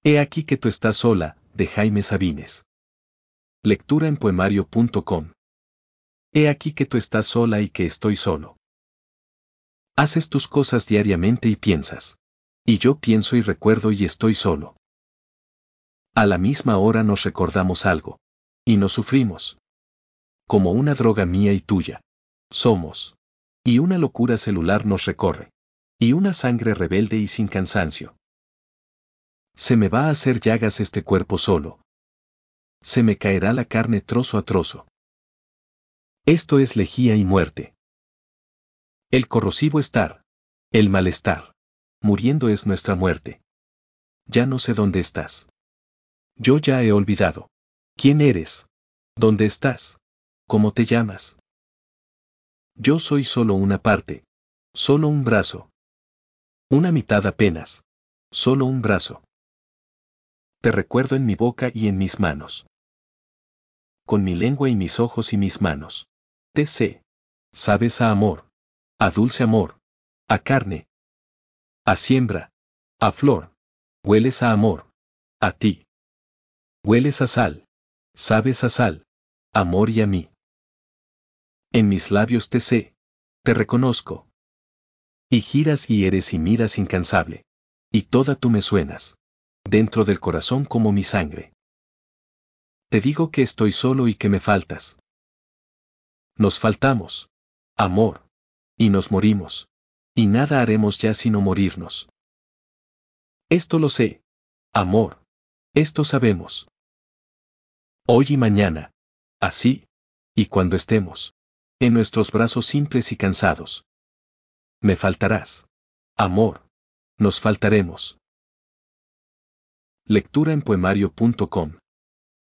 He aquí que tú estás sola, de Jaime Sabines. Lectura en poemario.com. He aquí que tú estás sola y que estoy solo. Haces tus cosas diariamente y piensas. Y yo pienso y recuerdo y estoy solo. A la misma hora nos recordamos algo. Y nos sufrimos. Como una droga mía y tuya. Somos. Y una locura celular nos recorre. Y una sangre rebelde y sin cansancio. Se me va a hacer llagas este cuerpo solo. Se me caerá la carne trozo a trozo. Esto es lejía y muerte. El corrosivo estar. El malestar. Muriendo es nuestra muerte. Ya no sé dónde estás. Yo ya he olvidado. ¿Quién eres? ¿Dónde estás? ¿Cómo te llamas? Yo soy solo una parte. Solo un brazo. Una mitad apenas. Solo un brazo. Te recuerdo en mi boca y en mis manos. Con mi lengua y mis ojos y mis manos. Te sé. Sabes a amor. A dulce amor. A carne. A siembra. A flor. Hueles a amor. A ti. Hueles a sal. Sabes a sal. Amor y a mí. En mis labios te sé. Te reconozco. Y giras y eres y miras incansable. Y toda tú me suenas. Dentro del corazón como mi sangre. Te digo que estoy solo y que me faltas. Nos faltamos. Amor. Y nos morimos. Y nada haremos ya sino morirnos. Esto lo sé. Amor. Esto sabemos. Hoy y mañana. Así. Y cuando estemos. En nuestros brazos simples y cansados. Me faltarás. Amor. Nos faltaremos. Lectura en poemario.com